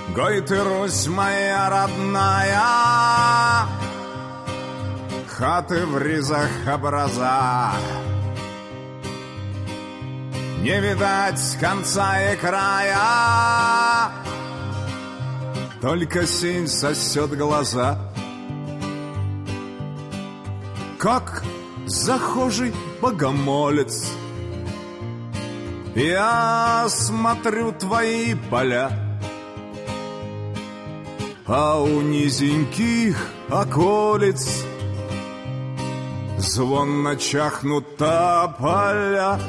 Гой ты, Русь моя родная, хаты в ризах образа, не видать конца и края, только синь сосет глаза. Как захожий богомолец, я смотрю твои поля, а у низеньких околиц звонно чахнут тополя.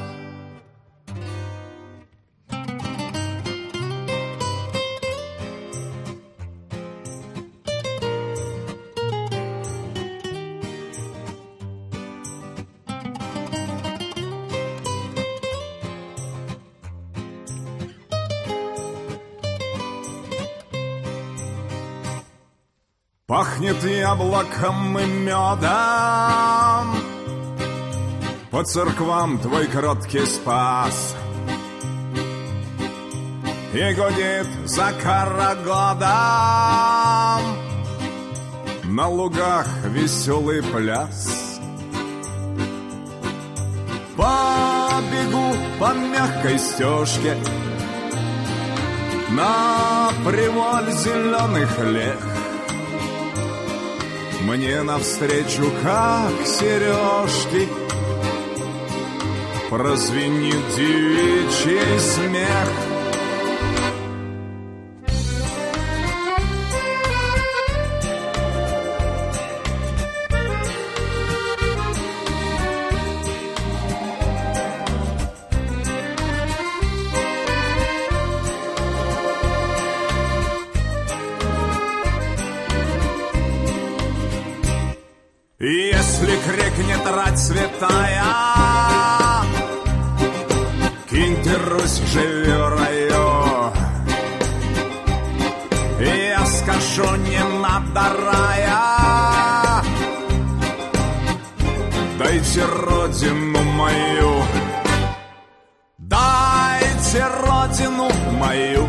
Пахнет яблоком и медом, по церквам твой кроткий спас, и гудит за карагодом на лугах веселый пляс. Побегу по мягкой стежке на приваль зеленых лег, мне навстречу, как сережки, прозвенит девичий смех. Если крикнет рать святая, кинь ты, Русь, живи в раю, я скажу, не надо рая, дайте родину мою, дайте родину мою,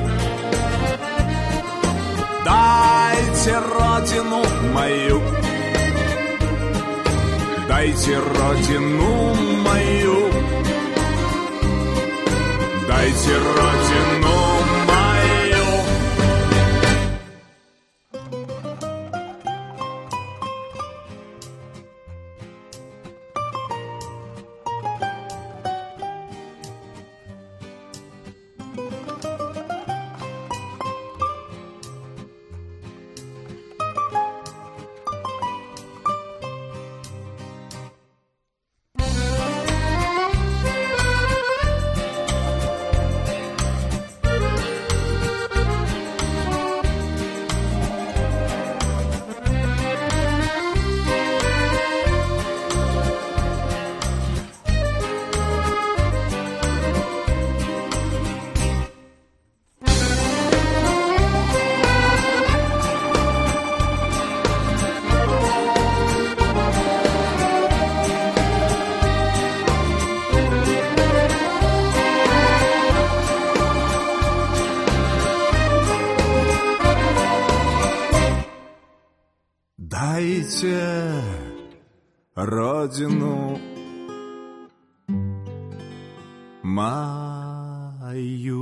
дайте родину мою. Дайте родину мою, дайте родину мою. Дайте родину мою.